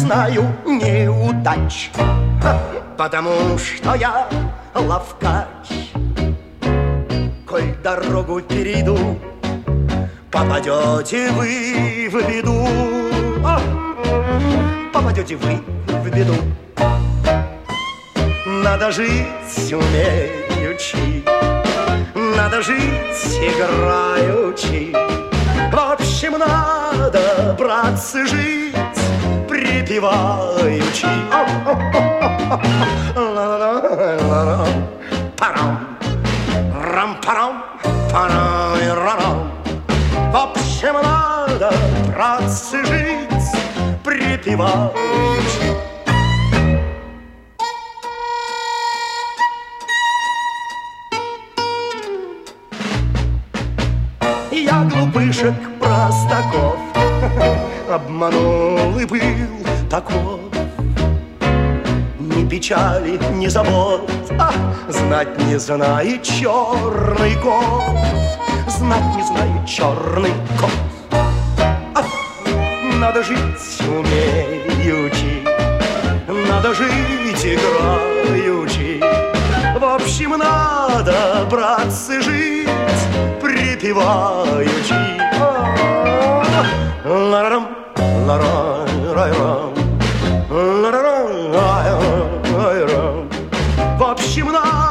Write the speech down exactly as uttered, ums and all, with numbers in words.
знаю неудач, потому что я ловкач. Коль дорогу перейду, попадете вы в беду. О, попадете вы в беду. Надо жить умеючи, надо жить играючи. В общем, надо, братцы, жить припеваючи. Парам, рам-парам, парам-рам. В общем, надо, братцы, жить припеваючи. Я глупышек простаков обманул и был таков. Ни печали, ни забот, а знать не знает черный кот. Знать не знает черный кот. А, надо жить умеючи, надо жить играючи. В общем, надо, братцы, жить припеваючи. Ла-рам, ла-рам, ла-рам, ла-рам. В общем, надо